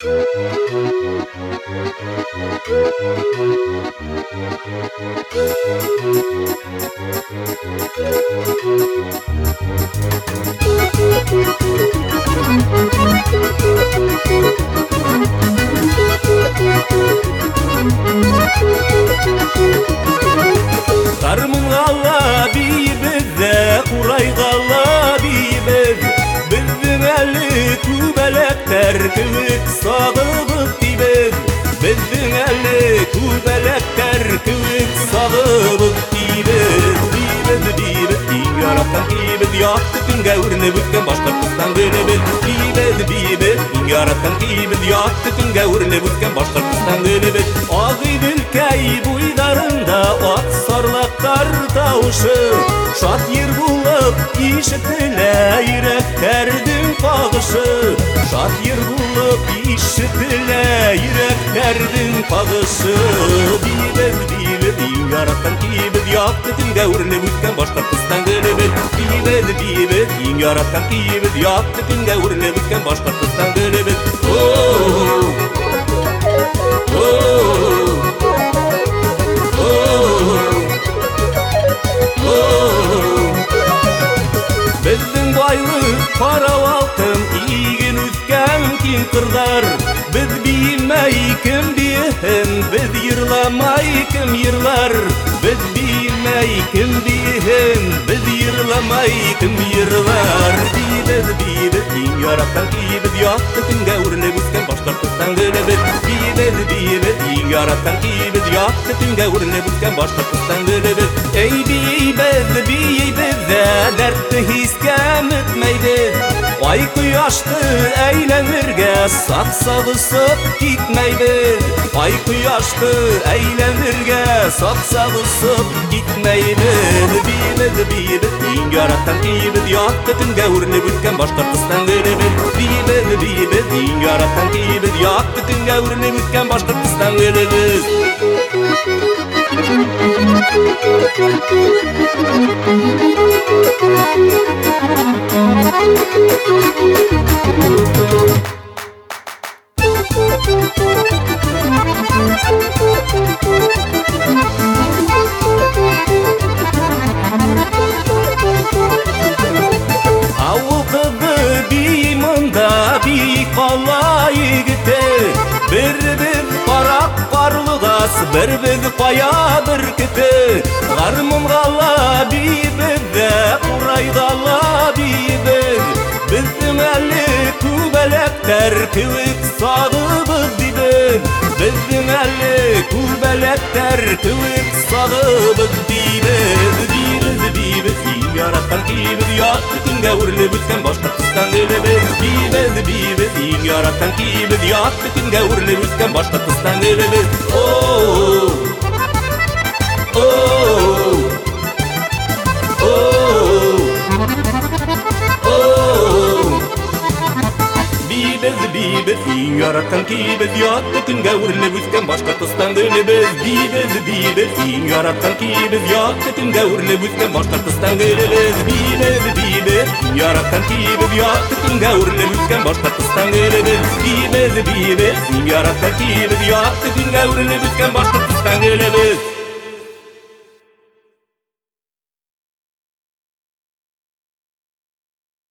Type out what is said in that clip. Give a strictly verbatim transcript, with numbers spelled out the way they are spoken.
Qarmınğalla biyibizdə, Qurayğalla biyibiz. Bizдің әлі күбәләктәр кеүек сағыбыз дейбіз. Bizдің әлі күбәләктәр кеүек сағыбыз дейбіз. Дейбіз, дейбіз, дейбіз, яратқан кейбіз, яқты күнге өрініп өткен Башқұртстан гүлібіз. Дейбіз, дейбіз, яратқан кейбіз, яқты күнге өрініп өткен Башқұртстан гүлібіз. Ағиділ кәй буйдарында ат сарлақтар таушы, шат ер болып ишетілә йөрәктәрдің пағышы. Шат ер болып ишетілә йөрәктәрдің пағышы. Дейбіз, дейбіз, яратқан кейбіз, яқты күнге өрініп өткен Башқұртстан гүлібіз. Дейбіз, дейбіз, яратқан кейбіз, яқты күнге өрініп өткен Башқұртстан гүлібіз. Біздің байлық қарау алтын иген өткен кең қырдар. Біз бейілмей кім бейін, біз йырламай кім йырлар. Біз бейілмей кім бейін, біз йырламай кім йырлар. Дейбіз, дейбіз, яратқан кейбіз, яқты күнге өрініп өткен Башқұртстан гүлібіз. Дейбіз, дейбіз, яратқан кейбіз, яқты күнге өрініп өткен Башқұртстан гүлібіз. Ей бейбіз, бейбіз, дәртті хискәм өтмейбіз. Ай құяшты әйләнірге сақ-сағысып кетмейбіз. Ай құяшты әйләнірге сақ-сағысып кетмейбіз. Дейбіз, дейбіз, яратқан кейбіз, яқты күнге өрініп өткен Башқұртстан гүлібіз. Дейбіз, дейбіз, яратқан кейбіз, яқты күнге өрініп өткен Башқұртстан гүлібіз. Ауыл қызы бей мұнда, бей қала егіті. Бір-бір қарақ қарлығас, бір-бір қая бүркіті. Қармынғала бейбізді, Қурайғала бейбіз. Біздің әлі күбәләктәр кеүек сағыбыз дейбіз. Біздің әлі күбәләктәр кеүек сағыбыз дейбіз. Дейбіз, дейбіз, яратқан кейбіз, яқты күнге өрініп өткен Башқұртстан гүлібіз. Дейбіз, дейбіз, яратқан кейбіз, яқты күнге өрініп өткен Башқұртстан гүлібіз. Оу, оу, оу, оу. Дейбіз, дейбіз, яратқан кейбіз, яқты күнге өрініп өткен Башқұртстан гүлібіз. Дейбіз, дейбіз, яратқан кейбіз, яқты күнге өрініп өткен Башқұртстан гүлібіз. Дейбіз, дейбіз, яратқан кейбіз, яқты күнге өрініп өткен Башқұртстан гүлібіз. Дейбіз, дейбіз, яратқан кейбіз, яқты күнге өрініп өткен Башқұртстан гүлібіз.